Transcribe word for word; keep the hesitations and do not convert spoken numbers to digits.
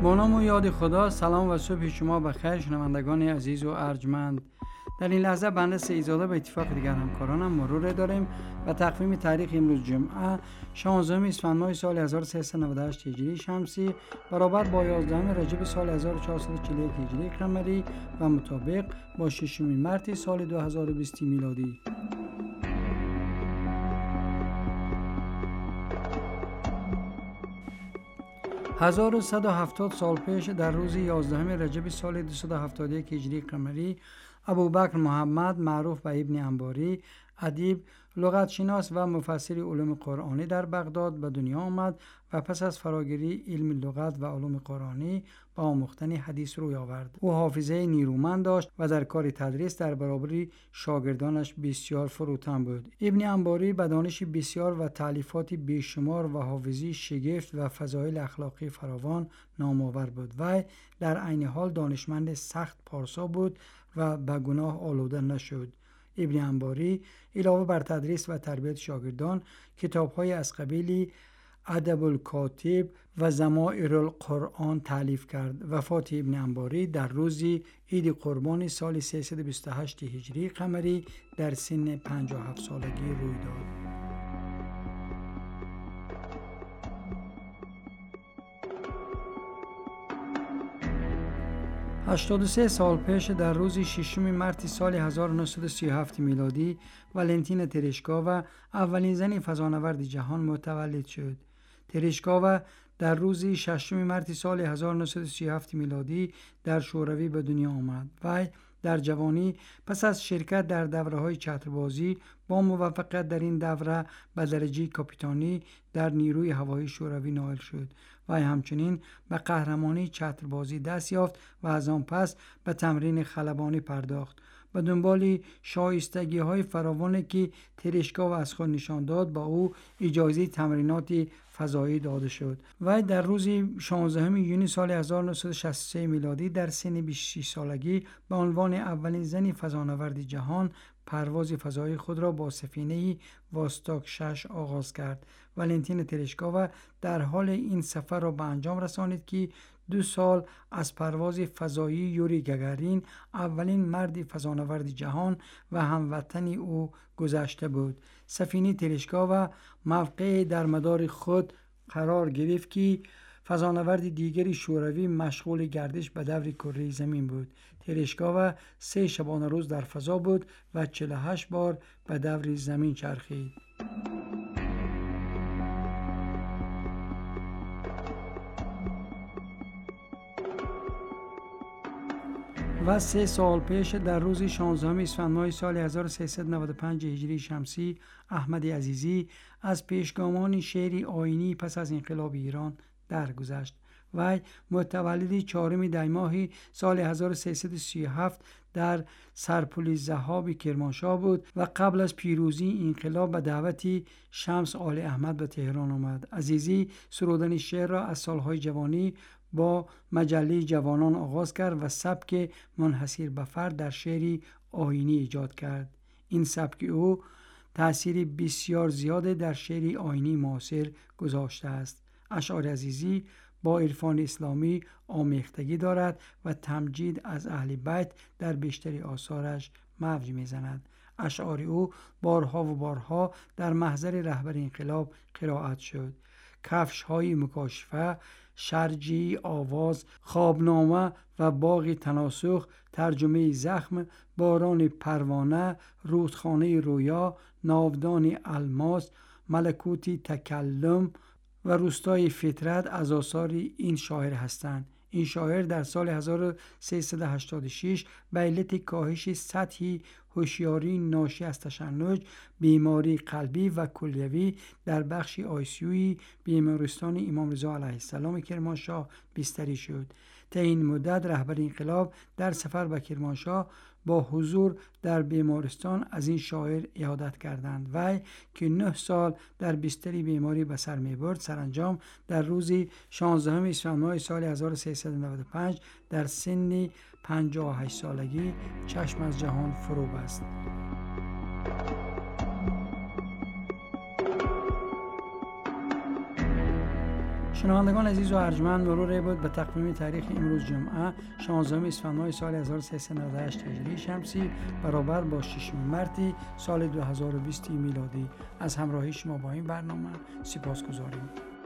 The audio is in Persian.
با نام و یاد خدا. سلام و صبح شما بخیر شنوندگان عزیز و ارجمند. در این لحظه بنده سعیدزاده به اتفاق دیگر همکارانم مرور داریم و تقویم تاریخ امروز جمعه شانزدهم اسفند ماه سال هزار و سیصد و نود و هشت هجری شمسی برابر با یازدهم رجب سال هزار و چهارصد و چهل و یک هجری قمری و مطابق با ششم مارس سال دو هزار و بیست میلادی. هزار و صد و هفتاد سال پیش در روز یازدهم رجب سال دویست و هفتاد و یک هجری قمری ابوبکر محمد معروف به ابن انباری ادیب، لغت شناس و مفسر علوم قرآنی در بغداد به دنیا آمد و پس از فراگیری علم لغت و علوم قرآنی با آموختن حدیث روی آورد. او حافظه نیرومند داشت و در کار تدریس در برابر شاگردانش بسیار فروتن بود. ابن انباری به دانش بسیار و تالیفات بیشمار و حافظی شگفت و فضایل اخلاقی فراوان نامآور بود. وی در عین حال دانشمند سخت پارسا بود و به گناه آلوده نشد. ابن انباری علاوه بر تدریس و تربیت شاگردان کتاب‌های از قبیل ادب الکاتب و ضمائر القرآن تالیف کرد. وفات ابن انباری در روز عید قربان سال سیصد و بیست و هشت هجری قمری در سن پنجاه و هفت سالگی روی داد. هشتاد و سه سال پیش در روز ششم مارس سال هزار و نهصد و سی و هفت میلادی والنتینا ترشکووا اولین زن فضانورد جهان متولد شد. ترشکووا در روز ششم مارس سال هزار و نهصد و سی و هفت میلادی در شوروی به دنیا آمد. وی در جوانی پس از شرکت در دوره‌های چتربازی با موفقیت در این دوره به درجه کاپیتانی در نیروی هوایی شوروی نائل شد. وی همچنین به قهرمانی چتربازی دست یافت و از آن پس به تمرین خلبانی پرداخت. به دنبال شایستگی های فراوانی که ترشکووا از خود نشان داد با او اجازه تمرینات فضایی داده شد. وی در روز شانزدهم یونیو سال هزار و نهصد و شصت و سه میلادی در سن بیست و شش سالگی به عنوان اولین زن فضانورد جهان پرواز فضایی خود را با سفینه واستاک شش آغاز کرد. والنتینا ترشکووا در حال این سفر را به انجام رسانید که دو سال از پرواز فضایی یوری گاگارین اولین مرد فضانورد جهان و هموطن او گذشته بود. سفینه ترشکووا موقع در مدار خود قرار گرفت که فضانورد دیگری شوروی مشغول گردش به دور کره زمین بود. ترشکووا سه شبانه روز در فضا بود و چهل و هشت بار به دور زمین چرخید. و سه سال پیش در روز شانزدهم اسفند ماه سال هزار و سیصد و نود و پنج هجری شمسی احمد عزیزی از پیشگامان شعر آیینی پس از انقلاب ایران درگذشت. وی متولد چهارم دی ماه سال هزار و سیصد و سی و هفت در سرپل ذهاب کرمانشاه بود و قبل از پیروزی انقلاب به دعوت شمس آل احمد به تهران آمد. عزیزی سرودن شعر را از سالهای جوانی با مجله جوانان آغاز کرد و سبک منحصر به فرد در شعر آیینی ایجاد کرد. این سبک او تأثیر بسیار زیاد در شعر آیینی معاصر گذاشته است. اشعار عزیزی با عرفان اسلامی آمیختگی دارد و تمجید از اهل بیت در بیشتر آثارش موج میزند. اشعار او بارها و بارها در محضر رهبر انقلاب قرائت شد. کفش های مکاشفه، شرجی آواز، خوابنامه و باغ تناسخ، ترجمه زخم، باران پروانه، رودخانه رویا، ناودان الماس، ملکوتی تکلم و روستای فطرت از آثار این شاعر هستند. این شاعر در سال هزار و سیصد و هشتاد و شش به علت کاهش سطحی هوشیاری ناشی از تشنج، بیماری قلبی و کلیوی در بخش آیسیوی بیمارستان امام رضا علیه السلام کرمانشاه بستری شد. تا این مدت رهبر انقلاب در سفر به کرمانشاه با حضور در بیمارستان از این شاعر عیادت کردند. وی که نه سال در بستری بیماری به سر می برد سرانجام در روز شانزدهم اسفند ماه سال هزار و سیصد و نود و پنج در سن پنجاه و هشت سالگی چشم از جهان فرو بست. شنوندگان عزیز و ارجمند، مرور بود به تقویم تاریخ امروز جمعه شانزدهم اسفند ماه سال هزار و سیصد و نود و هشت هجری شمسی برابر با ششم مارس سال دو هزار و بیست میلادی. از همراهی شما با این برنامه سپاسگزاریم.